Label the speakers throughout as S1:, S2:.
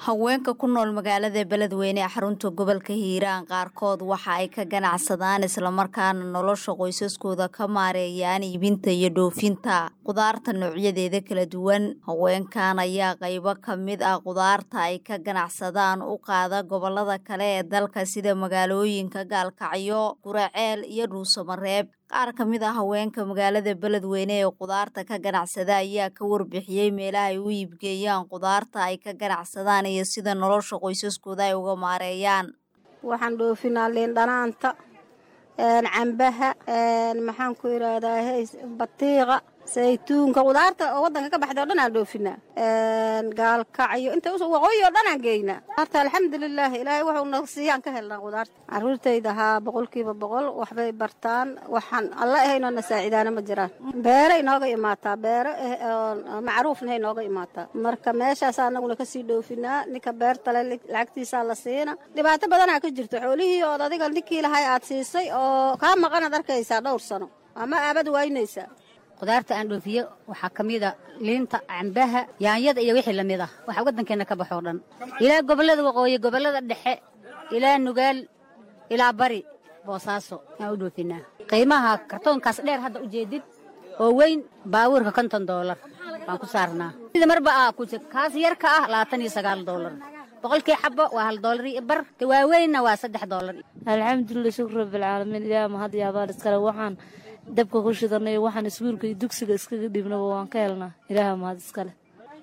S1: haweenka ku nool magaalada Beledweyne xarunta gobolka Hiiraan qaarkood waxa ay ka ganacsadaan isla markaana nolosha qoysaskooda ka maareeyaan iibinta iyo dhoofinta qudaarta noocyadeeda kala duwan. Haweenkan ayaa qaybo ka mid ah qudaarta ay ka ganacsadaan u qaada gobolada kale ee dalka sida magaalooyinka Gaalkacyo, Guraceel iyo Dhuusamareeb. qaar ka mid ah haweenka magaalada Beledweyne ee qudaarta ka ganacsada ayaa ka warbixiyay meelaha ay u iibgeeyaan qudaarta ay ka ganacsadaan iyo sida nolosha qoysaskooda ay uga maareeyaan.
S2: waxaan dhoofinaa liin dhanaanta cambaha maxaan ku yiraahdaa batiiqa saytuunka qudaarta oo wadanka ka baxday oo dhan aan dhoofinaa Gaalkacyo inta waqooyi oo dhan aan geynaa. alxamdulillaah ilaahay wuxuu noo siiyaan ka helnaa qudaarta. caruurtayda boqolkiiba boqol waxbay bartaan waxaan alla ahayno na saacidaana ma jiraan. beero inooga imaataa beero macruufna inooga imaataa marka meeshaas anaguna ka sii dhoofinaa. ninka beerta leh lacagtiisa la siina. dhibaato badan ka jirto xoolihii oo adiga ninkii lahay aad siisay oo ka maqan ad arkaysaa dhowr sano ama aabad waynaysaa.
S3: qudaarta aan dhoofiyo waxaa ka mid ah liinta, cambaha, yaanyada iyo wixii lamid ah waxa wadankeena ka baxo dhan ilaa gobolada waqooyi, gobolada dhexe, ilaa Nugaal, ilaa Bari, Boosaaso aan u dhoofinaa. qiimaha kartoonkaas dheer hadda u jeedid oo weyn baawurka $50 baan ku saarnaa. sida marba ku jir kaas yarka ah $29 boqolkii xabbo waa $1 iyo bar tawaaweyna waa $3.
S4: alxamdulillah shukr rabbil caalamiin ilaahay ma had yaabaa iskala waxaan dabka ku shidanay waxaan iskuulka iyo dugsiga iskaga dhibnaba waan ka helnaa. ilaahay ma had iskale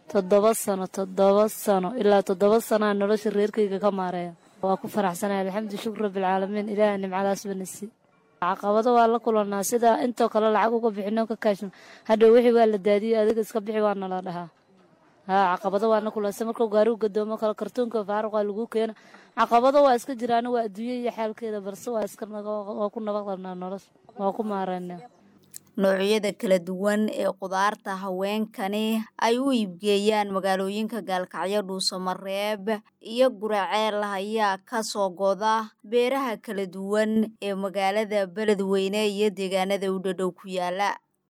S4: 7 sano ilaa 7 sano nolosha reerkayga ka maareeya. waa ku faraxsanahay alxamdulillah shukr rabbil caalamiin ilaahay nimcadaas banasi. caqabado waa la kulanaa sida intoo kale lacag uga bixino ka kaashno hadhow wixii waa la daadiyay adiga iska bixi waa nala dhahaa. caqabado waa na kulanaa marka gaari u gadoomo kala kartoonka faaruq lagu keena. caqabado waa iska jiraan waa adduunyo iyo xaalkeeda barso waa iska waa ku nabaqnaa nolosha waa ku maareynaa.
S1: noocyada kala duwan ee qudaarta haweenkani ay u iibgeeyaan magaalooyinka Gaalkacyo, Dhuusamareeb iyo Guraceel ayaa ka soo goda beeraha kala duwan ee magaalada Beledweyne iyo deegaanada u dhow ku yaala.